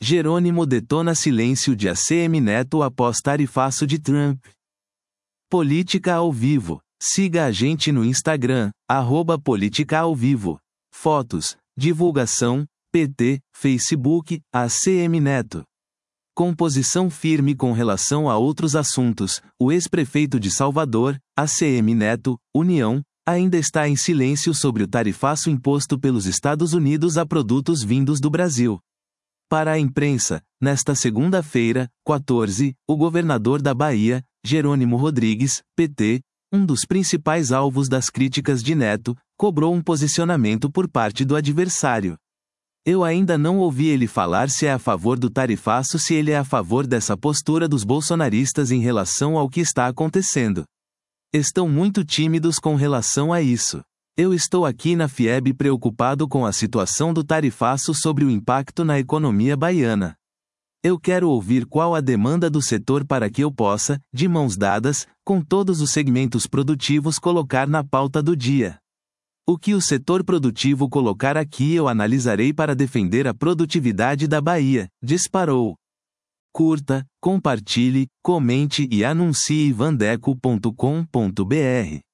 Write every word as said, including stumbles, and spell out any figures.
Jerônimo detona silêncio de A C M Neto após tarifaço de Trump. Política ao vivo. Siga a gente no Instagram, arroba Política ao Vivo. Fotos, divulgação, P T, Facebook, A C M Neto. Composição firme com relação a outros assuntos. O ex-prefeito de Salvador, A C M Neto, União, ainda está em silêncio sobre o tarifaço imposto pelos Estados Unidos a produtos vindos do Brasil. Para a imprensa, nesta segunda-feira, quatorze, o governador da Bahia, Jerônimo Rodrigues, P T, um dos principais alvos das críticas de Neto, cobrou um posicionamento por parte do adversário. Eu ainda não ouvi ele falar se é a favor do tarifaço, se ele é a favor dessa postura dos bolsonaristas em relação ao que está acontecendo. Estão muito tímidos com relação a isso. Eu estou aqui na FIEB preocupado com a situação do tarifaço sobre o impacto na economia baiana. Eu quero ouvir qual a demanda do setor para que eu possa, de mãos dadas, com todos os segmentos produtivos, colocar na pauta do dia. O que o setor produtivo colocar aqui eu analisarei para defender a produtividade da Bahia, disparou. Curta, compartilhe, comente e anuncie vandeco ponto com ponto br.